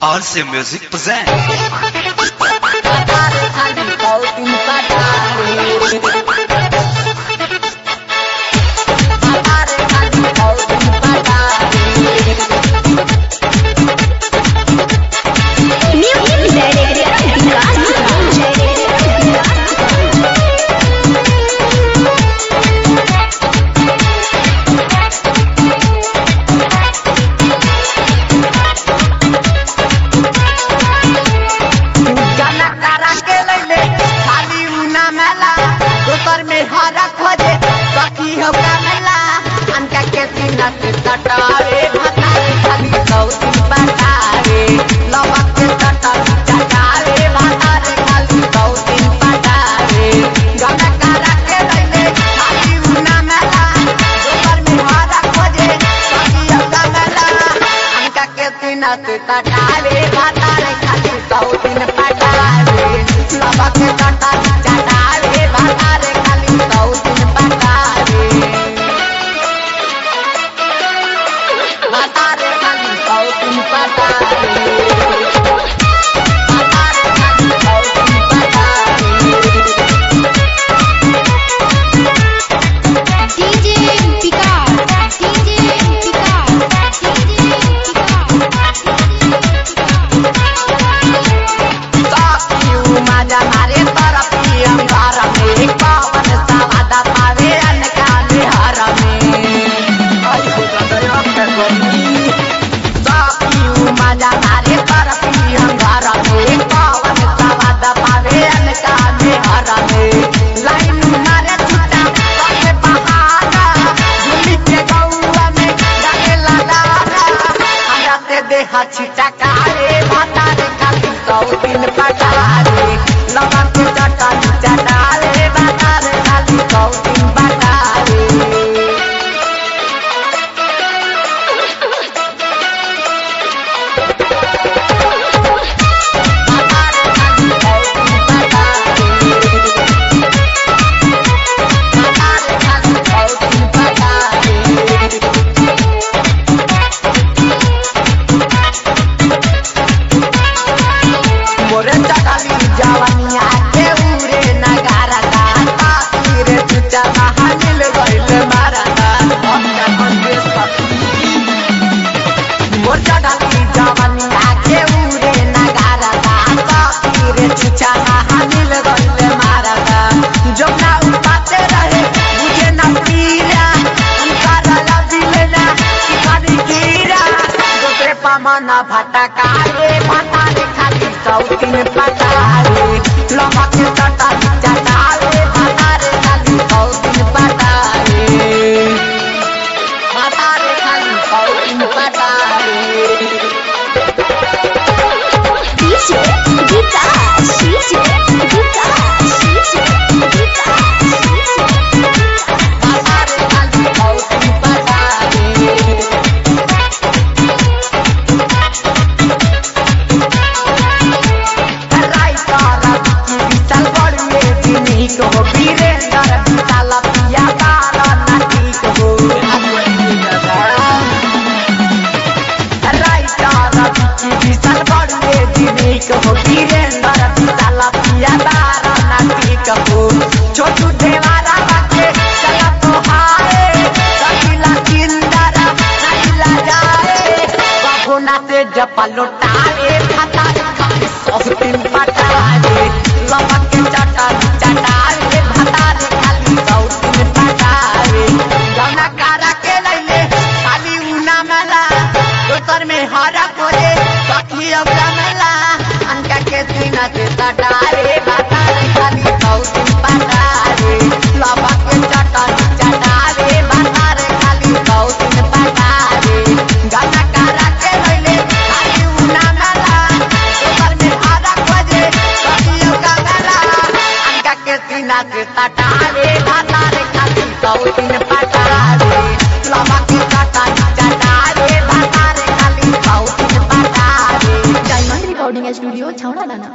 RC Music presents. कटावे भातारे खाली सौतीन पटावे लबक कटावे चटावे भातारे खाली सौतीन पटावे भातारे खाली सौतीन पटावे भातारे खाली सौतीन पटावे डीजे विकास छिटकारे भातारे खाली सौतीन पटावे लबक चटावे चटावे भातारे खाली सौतीन पटावे मना भटकावे भातारे खाली सौतीन पटावे लबक चटावे चटावे भातारे खाली सौतीन पटावे भातारे खाली सौतीन पटावे डीजे विकास भातारे खाली सौतीन पटावे को वीरेंद्र विशाल पिया तारा नाटी को राइटर विशाल बड़े दिनी को वीरेंद्र विशाल पिया तारा नाटी को छोटू देवारा बाके चला तो हारे सकीला किंदरा नाइला जाए बाबू नाते जपलोटाए भातारे खाली सौतीन पटावे लबक चटावे चटावे भातारे खाली सौतीन पटावे जौना कारा के लैले खाली उना मला दोसर में हरा खोजे सखी अबला मला अनका के सीना से सटावे भातारे खाली सौतीन पटावे लबक चटावे चटावे भातारे खाली सौतीन पटावे जौना कारा के लैले खाली उना मला दोसर में हरा खोजे सखी अबला मला अनका के सीना से सटावे भातारे खाली सौतीन पटावे लबक चटावे चटावे भातारे खाली सौतीन पटावे डायमंड रिकॉर्डिंग स्टूडियो छावड़ा दाना।